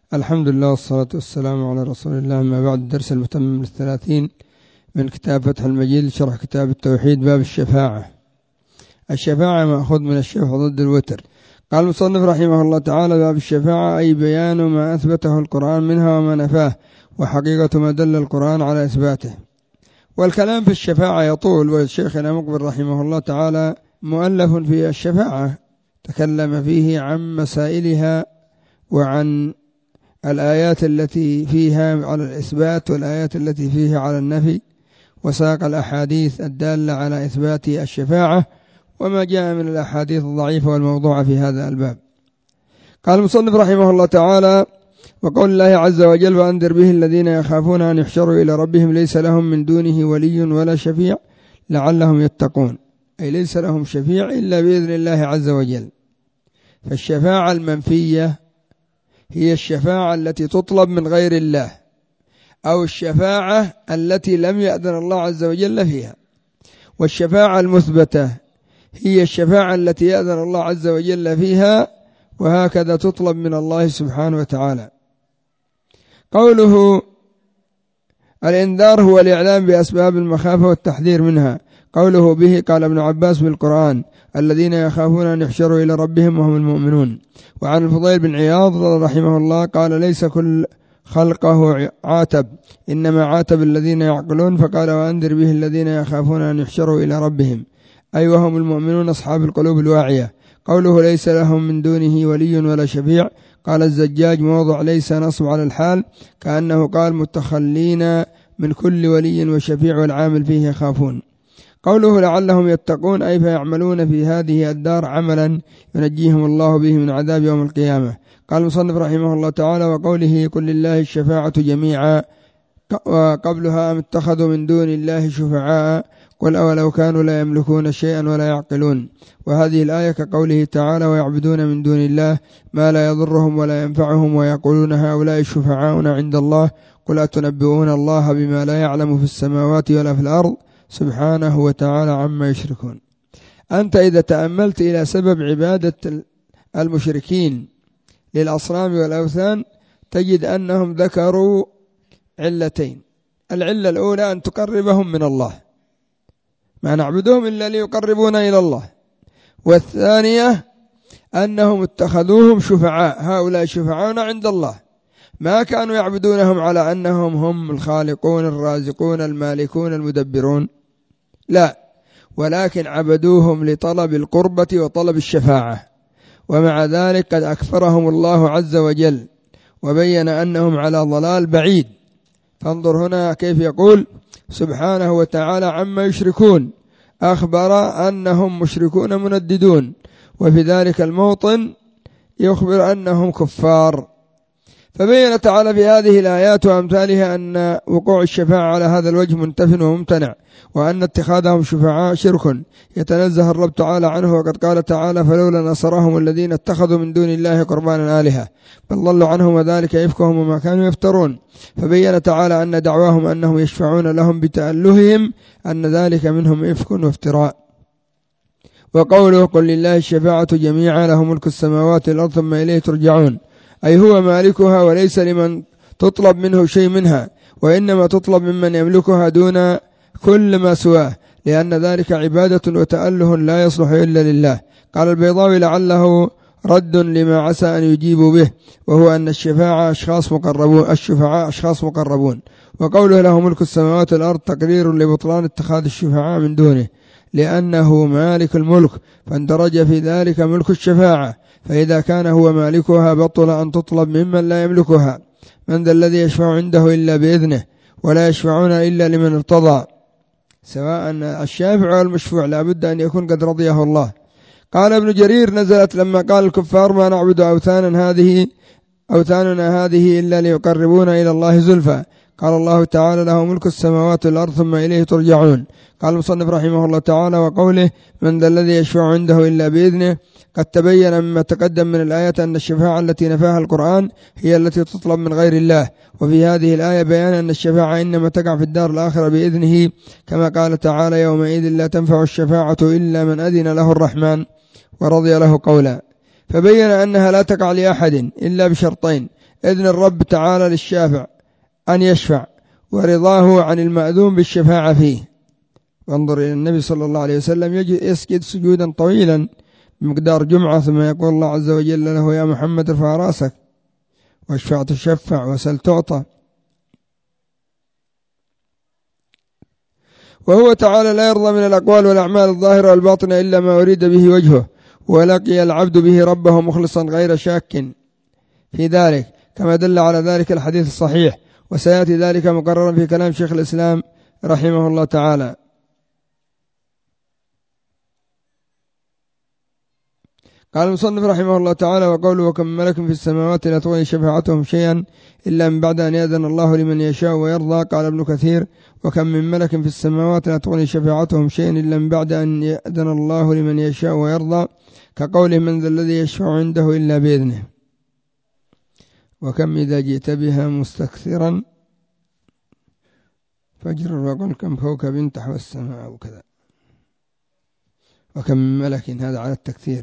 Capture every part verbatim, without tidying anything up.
الحمد لله والصلاة والسلام على رسول الله. ما بعد الدرس المتمم للثلاثين من كتاب فتح المجيد شرح كتاب التوحيد باب الشفاعة. الشفاعة مأخوذ من الشفع ضد الوتر. قال المصنف رحمه الله تعالى: باب الشفاعة أي بيان ما أثبته القرآن منها وما نفاه، وحقيقة ما دل القرآن على إثباته. والكلام في الشفاعة يطول، والشيخنا مقبل رحمه الله تعالى مؤلف في الشفاعة تكلم فيه عن مسائلها وعن الآيات التي فيها على الإثبات والآيات التي فيها على النفي، وساق الأحاديث الدالة على إثبات الشفاعة وما جاء من الأحاديث الضعيفة والموضوعة في هذا الباب. قال المصنف رحمه الله تعالى: وقول الله عز وجل: وأنذر به الذين يخافون أن يحشروا إلى ربهم ليس لهم من دونه ولي ولا شفيع لعلهم يتقون، أي ليس لهم شفيع إلا بإذن الله عز وجل. فالشفاعة المنفية هي الشفاعة التي تطلب من غير الله، أو الشفاعة التي لم يأذن الله عز وجل فيها. والشفاعة المثبتة هي الشفاعة التي يأذن الله عز وجل فيها، وهكذا تطلب من الله سبحانه وتعالى. قوله الإنذار هو الإعلام بأسباب المخافة والتحذير منها. قوله به قال ابن عباس بالقرآن: الذين يخافون أن يحشروا إلى ربهم وهم المؤمنون. وعن الفضيل بن عياض رحمه الله قال: ليس كل خلقه عاتب، إنما عاتب الذين يعقلون. فقال: وأنذر به الذين يخافون أن يحشروا إلى ربهم، أي وهم المؤمنون أصحاب القلوب الواعية. قوله ليس لهم من دونه ولي ولا شفيع، قال الزجاج: موضع ليس نصب على الحال، كأنه قال متخلين من كل ولي وشفيع والعامل فيه يخافون. قوله لعلهم يتقون، أي فيعملون في هذه الدار عملا ينجيهم الله به من عذاب يوم القيامة. قال المصنف رحمه الله تعالى: وقوله قل لله الشفاعة جميعا، وقبلها أم اتخذوا من دون الله شفعاء قل أولو كانوا لا يملكون شيئا ولا يعقلون. وهذه الآية كقوله تعالى: ويعبدون من دون الله ما لا يضرهم ولا ينفعهم ويقولون هؤلاء شفعاؤنا عند الله قل أتنبئون الله بما لا يعلم في السماوات ولا في الأرض سبحانه وتعالى عما يشركون. أنت إذا تأملت إلى سبب عبادة المشركين للأصنام والأوثان تجد أنهم ذكروا علتين. العلة الأولى أن تقربهم من الله، ما نعبدهم إلا ليقربونا إلى الله. والثانية أنهم اتخذوهم شفعاء، هؤلاء شفعاؤنا عند الله، ما كانوا يعبدونهم على أنهم هم الخالقون الرازقون المالكون المدبرون، لا، ولكن عبدوهم لطلب القربة وطلب الشفاعة. ومع ذلك قد أكفرهم الله عز وجل وبين أنهم على ضلال بعيد. فانظر هنا كيف يقول سبحانه وتعالى عما يشركون، أخبر أنهم مشركون منددون، وفي ذلك الموطن يخبر أنهم كفار. فبين تعالى في هذه الآيات وأمثالها أن وقوع الشفاعة على هذا الوجه منتف وممتنع، وأن اتخاذهم شفعاء شرك يتنزه الرب تعالى عنه. وقد قال تعالى: فلولا نصرهم الذين اتخذوا من دون الله قربانا آلهة بل ضلوا عنهم وذلك إفكهم وما كانوا يفترون. فبين تعالى أن دعواهم أنهم يشفعون لهم بتألههم أن ذلك منهم إفك وافتراء. وقوله قل لله الشفاعة جميعا له ملك السماوات والأرض ثم إليه ترجعون، أي هو مالكها وليس لمن تطلب منه شيء منها، وإنما تطلب ممن يملكها دون كل ما سواه، لأن ذلك عبادة وتأله لا يصلح إلا لله. قال البيضاوي لعله رد لما عسى أن يجيبوا به، وهو أن الشفاعة أشخاص مقربون الشفعاء أشخاص مقربون. وقوله له ملك السماوات والأرض تقرير لبطلان اتخاذ الشفعاء من دونه، لأنه مالك الملك فاندرج في ذلك ملك الشفاعة. فإذا كان هو مالكها بطل أن تطلب ممن لا يملكها. من ذا الذي يشفع عنده إلا بإذنه ولا يشفعون إلا لمن ارتضى. سواء الشافع والمشفوع لا بد أن يكون قد رضيه الله. قال ابن جرير: نزلت لما قال الكفار ما نعبد أوثانا هذه أوثاننا هذه إلا ليقربونا إلى الله زلفى. قال الله تعالى: له ملك السماوات والأرض ثم إليه ترجعون. قال المصنف رحمه الله تعالى: وقوله من ذا الذي يشفع عنده إلا بإذنه، قد تبين مما تقدم من الآية أن الشفاعة التي نفاها القرآن هي التي تطلب من غير الله. وفي هذه الآية بيان أن الشفاعة إنما تقع في الدار الآخرة بإذنه، كما قال تعالى: يومئذ لا تنفع الشفاعة إلا من أذن له الرحمن ورضي له قولا. فبين أنها لا تقع لأحد إلا بشرطين: إذن الرب تعالى للشافع أن يشفع، ورضاه عن المأذون بالشفاعة فيه. وانظر إلى النبي صلى الله عليه وسلم يسجد سجودا طويلا بمقدار جمعة، ثم يقول الله عز وجل له: يا محمد ارفع راسك واشفع تشفع وسل تعطى. وهو تعالى لا يرضى من الأقوال والأعمال الظاهرة والباطنة إلا ما أريد به وجهه، ولقي العبد به ربه مخلصا غير شاك في ذلك، كما دل على ذلك الحديث الصحيح، وسيأتي ذلك مقررا في كلام شيخ الإسلام رحمه الله تعالى. قال المصنف رحمه الله تعالى: وقوله: وكم ملك في السماوات لا تغني شفاعتهم شيئا إلا من بعد أن يأذن الله لمن يشاء ويرضى. قال ابن كثير: وكم من ملك في السماوات لا تغني شفاعتهم شيئا إلا من بعد أن يأذن الله لمن يشاء ويرضى، كقوله: من ذا الذي يشفع عنده إلا بإذنه. وكم إذا جئت بها مستكثرا فجر وقل كم كوكب تحوى السماء وكذا. وكم من ملك، هذا على التكثير.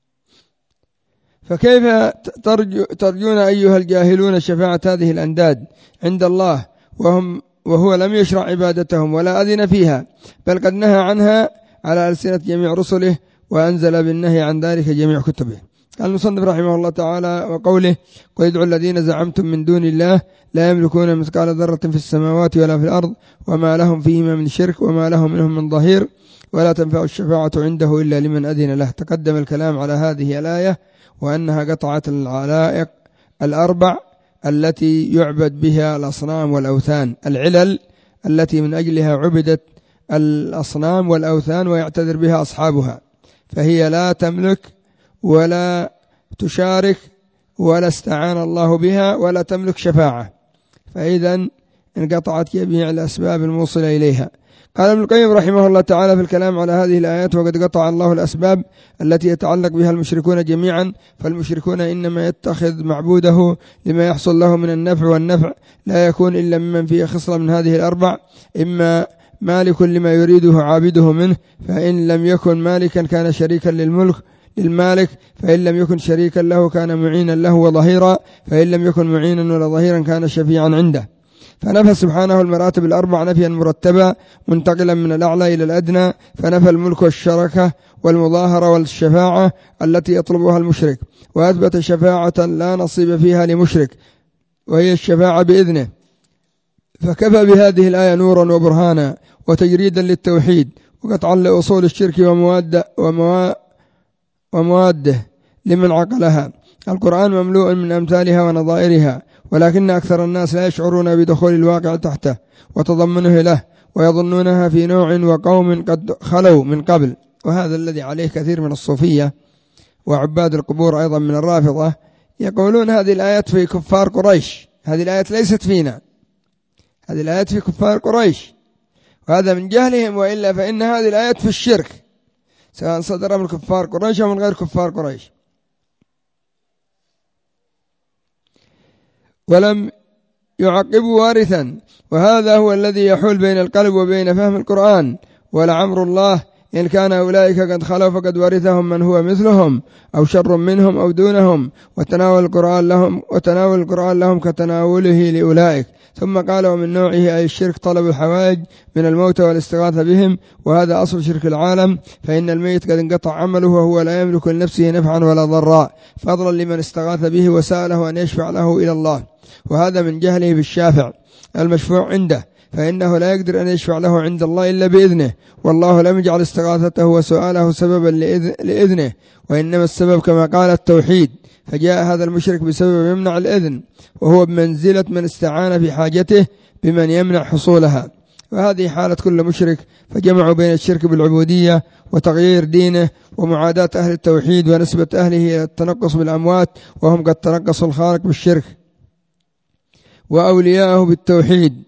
فكيف ترجو ترجون أيها الجاهلون شفاعة هذه الأنداد عند الله وهم وهو لم يشرع عبادتهم ولا أذن فيها، بل قد نهى عنها على ألسنة جميع رسله، وأنزل بالنهي عن ذلك جميع كتبه. قال المصنف رحمه الله تعالى: وقوله: قل ادعوا الذين زعمتم من دون الله لا يملكون مثقال ذرة في السماوات ولا في الأرض وما لهم فيهما من شرك وما لهم منهم من ظهير ولا تنفع الشفاعة عنده إلا لمن أذن له. تقدم الكلام على هذه الآية وأنها قطعت العلائق الأربع التي يعبد بها الأصنام والأوثان، العلل التي من أجلها عبدت الأصنام والأوثان ويعتذر بها أصحابها، فهي لا تملك ولا تشارك ولا استعان الله بها ولا تملك شفاعة، فإذا انقطعت جميع الأسباب الموصلة إليها. قال ابن القيم رحمه الله تعالى في الكلام على هذه الآيات: وقد قطع الله الأسباب التي يتعلق بها المشركون جميعا، فالمشركون إنما يتخذ معبوده لما يحصل له من النفع، والنفع لا يكون إلا ممن فيه خصلة من هذه الأربع: إما مالك لما يريده عابده منه، فإن لم يكن مالكا كان شريكا للملك للمالك، فإن لم يكن شريكا له كان معينا له وظهيرا، فإن لم يكن معينا ولا ظهيرا كان شفيعا عنده. فنفى سبحانه المراتب الأربع نفيا مرتبا منتقلا من الأعلى إلى الأدنى، فنفى الملك والشركة والمظاهرة والشفاعة التي يطلبها المشرك، وأثبت شفاعة لا نصيب فيها لمشرك وهي الشفاعة بإذنه. فكفى بهذه الآية نورا وبرهانا وتجريدا للتوحيد وقطعا لأصول الشرك ومواده, ومواده لمن عقلها. القرآن مملوء من أمثالها ونظائرها، ولكن أكثر الناس لا يشعرون بدخول الواقع تحته وتضمنه له، ويظنونها في نوع وقوم قد خلوا من قبل، وهذا الذي عليه كثير من الصوفية وعباد القبور أيضا من الرافضة، يقولون هذه الآيات في كفار قريش، هذه الآيات ليست فينا، هذه الآيات في كفار قريش، وهذا من جهلهم، وإلا فإن هذه الآيات في الشرك سواء صدر من كفار قريش أو من غير كفار قريش. ولم يعقبوا وارثا، وهذا هو الذي يحول بين القلب وبين فهم القرآن. ولعمر الله إن كان أولئك قد خلوا فقد ورثهم من هو مثلهم أو شر منهم أو دونهم، وتناول القرآن لهم وتناول القرآن لهم كتناوله لأولئك. ثم قال: ومن نوعه أي الشرك طلب الحوائج من الموتى والاستغاثة بهم، وهذا أصل شرك العالم، فإن الميت قد انقطع عمله وهو لا يملك لنفسه نفعا ولا ضراء، فضلا لمن استغاث به وسأله أن يشفع له إلى الله، وهذا من جهله بالشافع المشفوع عنده، فإنه لا يقدر أن يشفع له عند الله إلا بإذنه، والله لم يجعل استغاثته وسؤاله سببا لإذنه، وإنما السبب كما قال التوحيد، فجاء هذا المشرك بسبب يمنع الإذن، وهو بمنزلة من استعان في حاجته بمن يمنع حصولها، وهذه حالة كل مشرك. فجمعوا بين الشرك بالعبودية وتغيير دينه ومعاداة أهل التوحيد ونسبة أهله إلى التنقص بالأموات، وهم قد تنقصوا الخالق بالشرك وأولياءه بالتوحيد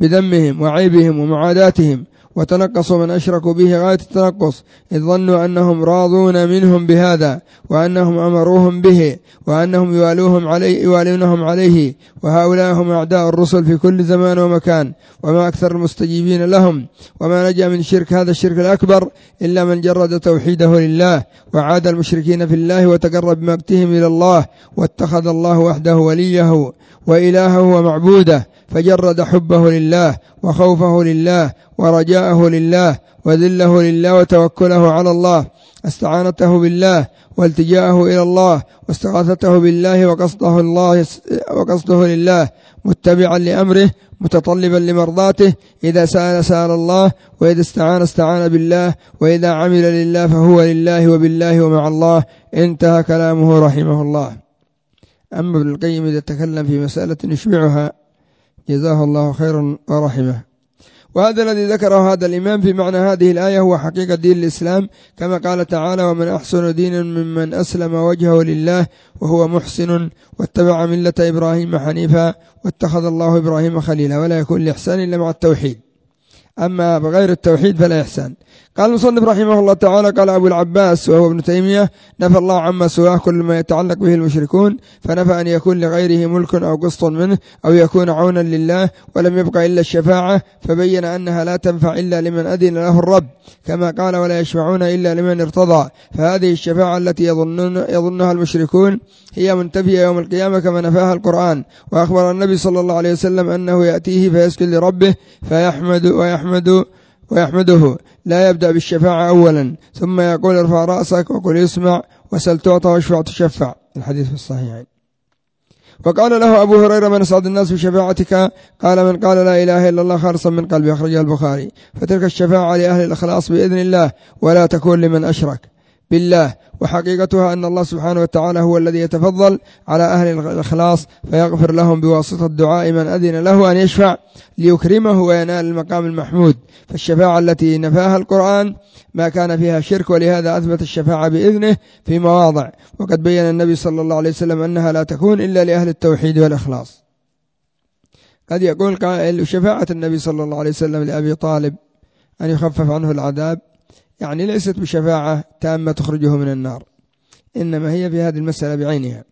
بذمهم وعيبهم ومعاداتهم، وتنقصوا من أشركوا به غاية التنقص، إذ ظنوا أنهم راضون منهم بهذا، وأنهم أمروهم به، وأنهم يوالوهم عليه يوالونهم عليه. وهؤلاء هم أعداء الرسل في كل زمان ومكان، وما أكثر المستجيبين لهم. وما نجا من شرك هذا الشرك الأكبر إلا من جرد توحيده لله، وعاد المشركين في الله، وتقرب بمقتهم إلى الله، واتخذ الله وحده وليه وإلهه ومعبوده، فجرد حبه لله وخوفه لله ورجاءه لله وذله لله وتوكله على الله، استعانته بالله والتجاءه إلى الله واستغاثته بالله وقصده الله وقصده لله، متبعا لأمره متطلبا لمرضاته، إذا سأل سأل الله، وإذا استعان استعان بالله، وإذا عمل لله فهو لله وبالله ومع الله. انتهى كلامه رحمه الله. أما ابن القيم إذا تكلم في مسألة يشبعها جزاه الله خيرا ورحمه. وهذا الذي ذكره هذا الإمام في معنى هذه الآية هو حقيقة دين الإسلام، كما قال تعالى: ومن أحسن دينا ممن أسلم وجهه لله وهو محسن واتبع ملة إبراهيم حنيفا واتخذ الله إبراهيم خليلا. ولا يكون الإحسان إلا مع التوحيد، أما بغير التوحيد فلا إحسان. قال المصنف رحمه الله تعالى: قال أبو العباس وهو ابن تيمية: نفى الله عما سواه كل ما يتعلق به المشركون، فنفى أن يكون لغيره ملك أو قسط منه أو يكون عونا لله، ولم يبقى إلا الشفاعة، فبين أنها لا تنفع إلا لمن أذن له الرب، كما قال: ولا يشفعون إلا لمن ارتضى. فهذه الشفاعة التي يظنون يظنها المشركون هي منتفية يوم القيامة كما نفاها القرآن. وأخبر النبي صلى الله عليه وسلم أنه يأتيه فيسجد لربه فيحمد ويحمد ويحمده، لا يبدأ بالشفاعة أولا، ثم يقول: ارفع رأسك وقل يسمع، وسل تعطى واشفع تشفع. الحديث في الصحيحين. وقال له أبو هريرة: من أسعد الناس بشفاعتك؟ قال: من قال لا إله إلا الله خالصا من قلبه. أخرجه البخاري. فتلك الشفاعة لأهل الإخلاص بإذن الله، ولا تكون لمن أشرك بالله. وحقيقتها أن الله سبحانه وتعالى هو الذي يتفضل على أهل الإخلاص فيغفر لهم بواسطة الدعاء من أذن له أن يشفع ليكرمه وينال المقام المحمود. فالشفاعة التي نفاها القرآن ما كان فيها شرك، ولهذا أثبت الشفاعة بإذنه في مواضع، وقد بين النبي صلى الله عليه وسلم أنها لا تكون إلا لأهل التوحيد والإخلاص. قد يقول قائل: شفاعة النبي صلى الله عليه وسلم لأبي طالب أن يخفف عنه العذاب يعني ليست بشفاعة تامة تخرجه من النار، إنما هي في هذه المسألة بعينها.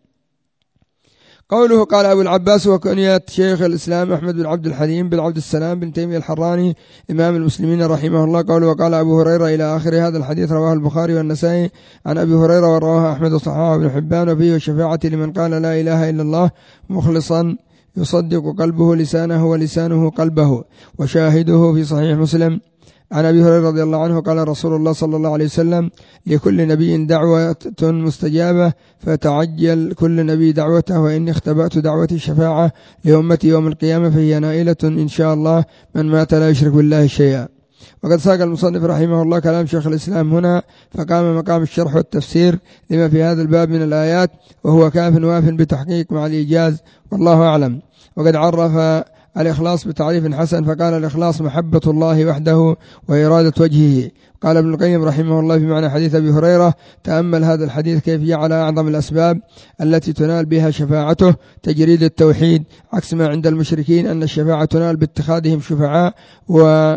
قوله: قال أبو العباس وكنية شيخ الإسلام أحمد بن عبد الحليم بن عبد السلام بن تيمية الحراني إمام المسلمين رحمه الله. قوله: وقال أبو هريرة إلى آخر هذا الحديث، رواه البخاري والنسائي عن أبي هريرة، ورواه أحمد وصححه ابن حبان. وفيه الشفاعة لمن قال لا إله إلا الله مخلصا يصدق قلبه لسانه ولسانه قلبه. وشاهده في صحيح مسلم عن أبي هريرة رضي الله عنه قال رسول الله صلى الله عليه وسلم: لكل نبي دعوة مستجابة، فتعجل كل نبي دعوته، وإني اختبأت دعوة الشفاعة لأمتي يوم القيامة، فهي نائلة إن شاء الله من مات لا يشرك بالله شيئا. وقد ساق المصنف رحمه الله كلام شيخ الإسلام هنا، فقام مقام الشرح والتفسير لما في هذا الباب من الآيات، وهو كاف واف بتحقيق مع الإيجاز، والله أعلم. وقد عرف الإخلاص بتعريف حسن، فقال: الإخلاص محبة الله وحده وإرادة وجهه. قال ابن القيم رحمه الله في معنى حديث أبي هريرة: تأمل هذا الحديث كيف جعل أعظم الأسباب التي تنال بها شفاعته تجريد التوحيد، عكس ما عند المشركين أن الشفاعة تنال باتخاذهم شفعاء و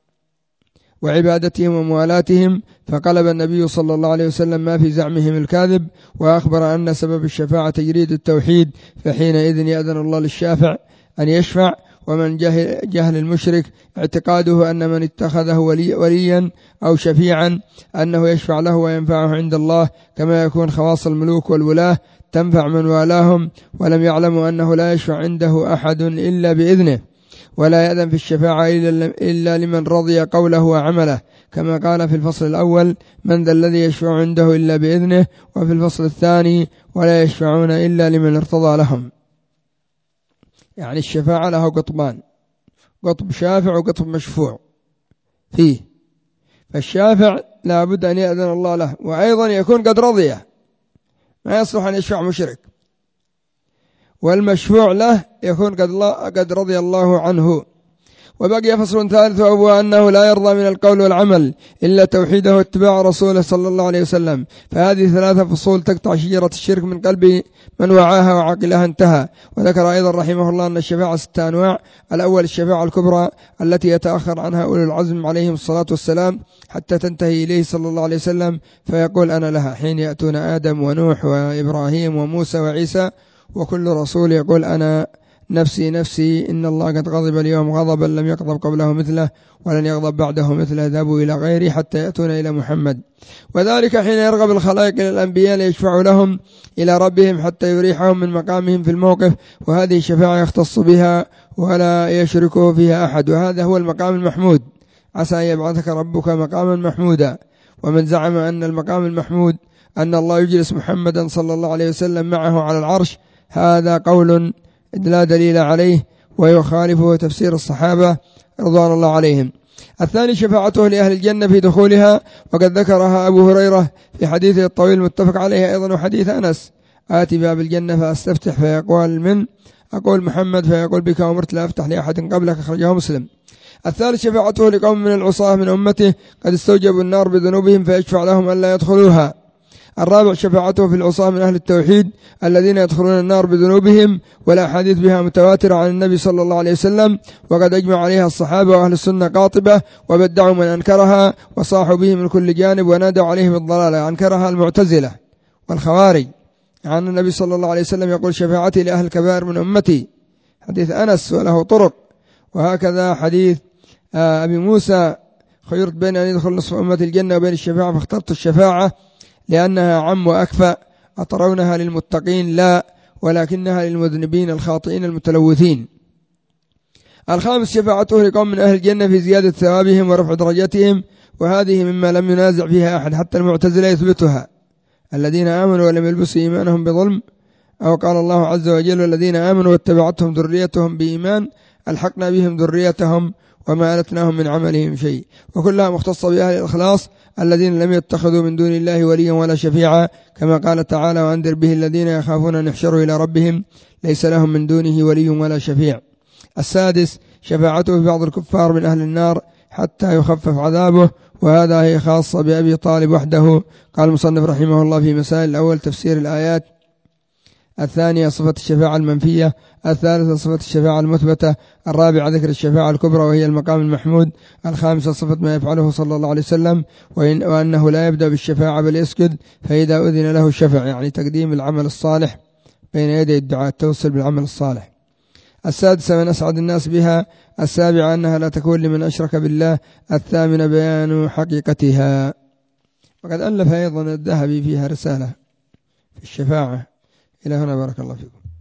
وعبادتهم وموالاتهم. فقلب النبي صلى الله عليه وسلم ما في زعمهم الكاذب، وأخبر أن سبب الشفاعة تجريد التوحيد، فحينئذ يأذن الله للشافع أن يشفع. ومن جهل, جهل المشرك اعتقاده أن من اتخذه ولي وليا أو شفيعا أنه يشفع له وينفعه عند الله، كما يكون خواص الملوك والولاة تنفع من والاهم، ولم يعلموا أنه لا يشفع عنده أحد إلا بإذنه، ولا يأذن في الشفاعة إلا لمن رضي قوله وعمله، كما قال في الفصل الأول: من ذا الذي يشفع عنده إلا بإذنه، وفي الفصل الثاني: ولا يشفعون إلا لمن ارتضى لهم. يعني الشفاعة له قطبان: قطب شافع وقطب مشفوع فيه. فالشافع لا بد أن يأذن الله له، وأيضا يكون قد رضي، ما يصلح أن يشفع مشرك. والمشفوع له يكون قد, قد رضي الله عنه. وبقي فصل ثالث وهو أنه لا يرضى من القول والعمل إلا توحيده واتباع رسوله صلى الله عليه وسلم. فهذه ثلاثة فصول تقطع شجرة الشرك من قلب من وعاها وعقلها انتهى. وذكر أيضا رحمه الله أن الشفاعة ستة أنواع. الأول الشفاعة الكبرى التي يتأخر عنها أولو العزم عليهم الصلاة والسلام حتى تنتهي إليه صلى الله عليه وسلم فيقول أنا لها، حين يأتون آدم ونوح وإبراهيم وموسى وعيسى وكل رسول يقول أنا نفسي نفسي إن الله قد غضب اليوم غضبا لم يغضب قبله مثله ولن يغضب بعده مثله، ذهبوا إلى غيري حتى يأتون إلى محمد. وذلك حين يرغب الخلائق إلى الأنبياء ليشفعوا لهم إلى ربهم حتى يريحهم من مقامهم في الموقف، وهذه الشفاعة يختص بها ولا يشركه فيها أحد، وهذا هو المقام المحمود. عسى أن يبعثك ربك مقاما محمودا. ومن زعم أن المقام المحمود أن الله يجلس محمدا صلى الله عليه وسلم معه على العرش هذا قول لا دليل عليه ويخالفه تفسير الصحابة رضوان الله عليهم. الثاني شفاعته لأهل الجنة في دخولها، وقد ذكرها أبو هريرة في حديثه الطويل المتفق عليه أيضا وحديث أنس: آتي باب الجنة فأستفتح فيقول من؟ أقول محمد فيقول بك أمرت لا أفتح لأحد قبلك، أخرجه مسلم. الثالث شفاعته لقوم من العصاة من أمته قد استوجبوا النار بذنوبهم فيشفع لهم ألا يدخلوها. الرابع شفاعته في العصاة من أهل التوحيد الذين يدخلون النار بذنوبهم، والأحاديث بها متواترة عن النبي صلى الله عليه وسلم، وقد أجمع عليها الصحابة وأهل السنة قاطبة، وبدعوا من أنكرها وصاحوا به من كل جانب ونادوا عليه بالضلالة. أنكرها المعتزلة والخوارج عن النبي صلى الله عليه وسلم يقول شفاعتي لأهل الكبائر من أمتي، حديث أنس وله طرق. وهكذا حديث أبي موسى: خيرت بين أن يدخل نصف أمة الجنة وبين الشفاعة فاخترت الشفاعة لأنها عم وأكفأ. أترونها للمتقين؟ لا، ولكنها للمذنبين الخاطئين المتلوثين. الخامس شفاعته لقوم من أهل الجنة في زيادة ثوابهم ورفع درجاتهم، وهذه مما لم ينازع فيها أحد حتى المعتزلة يثبتها: الذين آمنوا ولم يلبسوا إيمانهم بظلم، أو قال الله عز وجل: والذين آمنوا واتبعتهم ذريتهم بإيمان ألحقنا بهم ذريتهم وما ألتناهم من عملهم شيء. وكلها مختصة بأهل الإخلاص الذين لم يتخذوا من دون الله وليا ولا شفيعا، كما قال تعالى: وأنذر به الذين يخافون أن يحشروا إلى ربهم ليس لهم من دونه ولي ولا شفيع. السادس شفاعته في بعض الكفار من أهل النار حتى يخفف عذابه، وهذا هي خاصة بأبي طالب وحده. قال المصنف رحمه الله في مسائل: الأول تفسير الآيات، الثانية صفة الشفاعة المنفية، الثالثة صفة الشفاعة المثبتة، الرابعة ذكر الشفاعة الكبرى وهي المقام المحمود، الخامسة صفة ما يفعله صلى الله عليه وسلم وأنه لا يبدأ بالشفاعة بل يسجد، فإذا أذن له الشفع يعني تقديم العمل الصالح بين يدي الدعاء، التوسل بالعمل الصالح. السادسة من أسعد الناس بها، السابعة أنها لا تكون لمن أشرك بالله، الثامنة بيان حقيقتها. وقد ألف أيضا الذهبي فيها رسالة في الشفاعة. إلى هنا بارك الله فيكم.